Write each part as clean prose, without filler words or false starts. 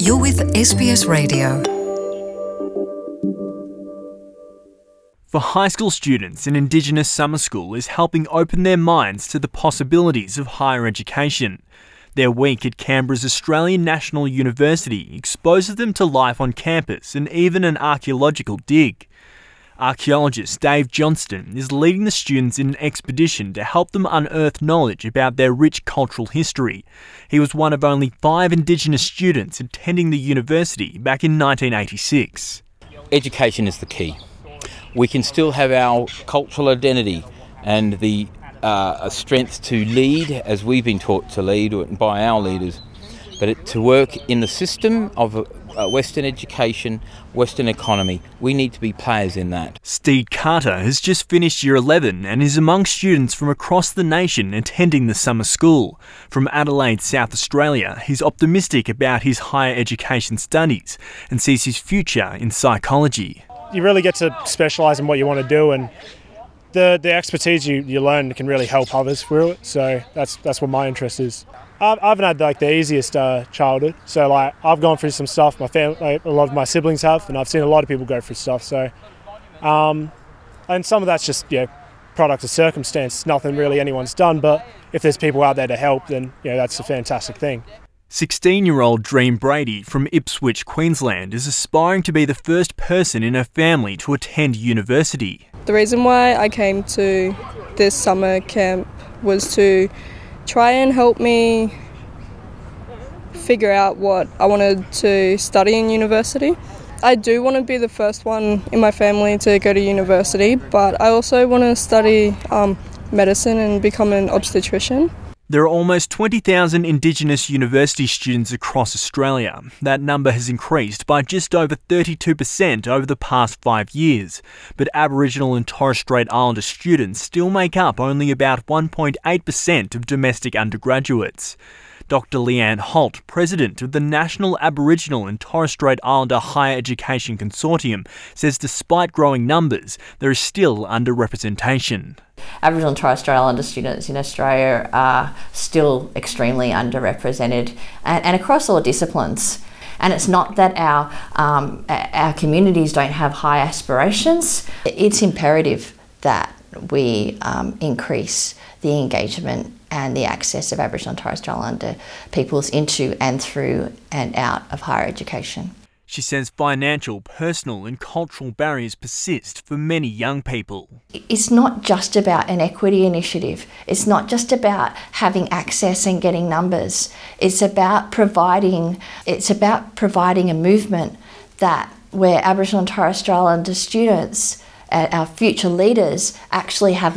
You're with SBS Radio. For high school students, an Indigenous summer school is helping open their minds to the possibilities of higher education. Their week at Canberra's Australian National University exposes them to life on campus and even an archaeological dig. Archaeologist Dave Johnston is leading the students in an expedition to help them unearth knowledge about their rich cultural history. He was one of only 5 Indigenous students attending the university back in 1986. Education is the key. We can still have our cultural identity and the strength to lead as we've been taught to lead by our leaders, but to work in the system of Western education, Western economy, we need to be players in that. Steve Carter has just finished Year 11 and is among students from across the nation attending the summer school. From Adelaide, South Australia, he's optimistic about his higher education studies and sees his future in psychology. You really get to specialise in what you want to do, and the expertise you learn can really help others through it. So that's what my interest is. I haven't had the easiest childhood, so I've gone through some stuff. My family, a lot of my siblings have, and I've seen a lot of people go through stuff. So, and some of that's just product of circumstance. Nothing really anyone's done, but if there's people out there to help, then that's a fantastic thing. 16-year-old Dream Brady from Ipswich, Queensland, is aspiring to be the first person in her family to attend university. The reason why I came to this summer camp was to try and help me figure out what I wanted to study in university. I do want to be the first one in my family to go to university, but I also want to study medicine and become an obstetrician. There are almost 20,000 Indigenous university students across Australia. That number has increased by just over 32% over the past 5 years. But Aboriginal and Torres Strait Islander students still make up only about 1.8% of domestic undergraduates. Dr. Leanne Holt, president of the National Aboriginal and Torres Strait Islander Higher Education Consortium, says despite growing numbers, there is still underrepresentation. Aboriginal and Torres Strait Islander students in Australia are still extremely underrepresented and across all disciplines. And it's not that our communities don't have high aspirations. It's imperative that we increase the engagement and the access of Aboriginal and Torres Strait Islander peoples into and through and out of higher education. She says financial, personal and cultural barriers persist for many young people. It's not just about an equity initiative. It's not just about having access and getting numbers. It's about providing a movement where Aboriginal and Torres Strait Islander students, our future leaders, actually have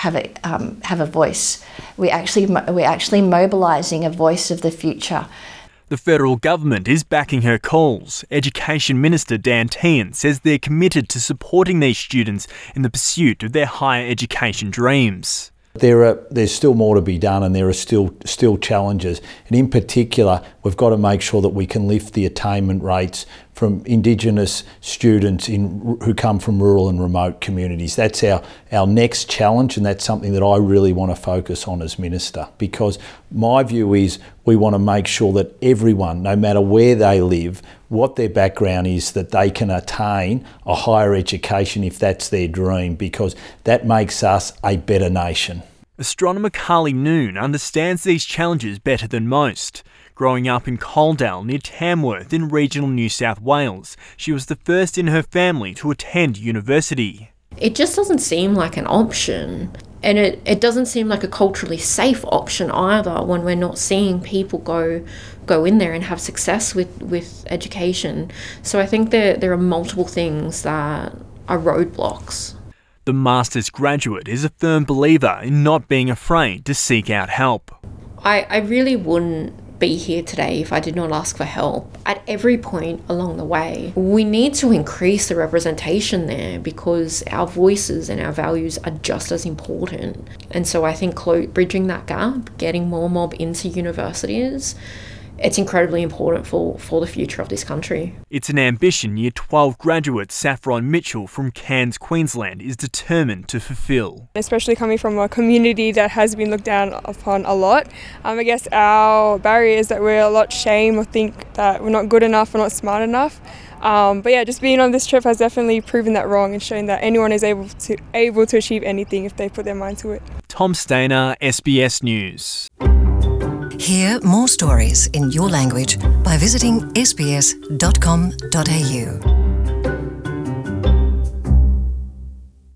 a voice. We're actually mobilising a voice of the future. The federal government is backing her calls. Education Minister Dan Tehan says they're committed to supporting these students in the pursuit of their higher education dreams. There's still more to be done, and there are still challenges. And in particular, we've got to make sure that we can lift the attainment rates from Indigenous students who come from rural and remote communities. That's our next challenge, and that's something that I really want to focus on as Minister, because my view is we want to make sure that everyone, no matter where they live, what their background is, that they can attain a higher education if that's their dream, because that makes us a better nation. Astronomer Carly Noon understands these challenges better than most. Growing up in Coaldale near Tamworth in regional New South Wales, she was the first in her family to attend university. It just doesn't seem like an option, and it doesn't seem like a culturally safe option either when we're not seeing people go in there and have success with education. So I think there are multiple things that are roadblocks. The master's graduate is a firm believer in not being afraid to seek out help. I really wouldn't be here today if I did not ask for help at every point along the way. We need to increase the representation there because our voices and our values are just as important. And so I think bridging that gap, getting more mob into universities, it's incredibly important for the future of this country. It's an ambition Year 12 graduate Saffron Mitchell from Cairns, Queensland is determined to fulfil. Especially coming from a community that has been looked down upon a lot. I guess our barrier is that we're a lot shame or think that we're not good enough or not smart enough. But yeah, just being on this trip has definitely proven that wrong and shown that anyone is able to achieve anything if they put their mind to it. Tom Stainer, SBS News. Hear more stories in your language by visiting sbs.com.au.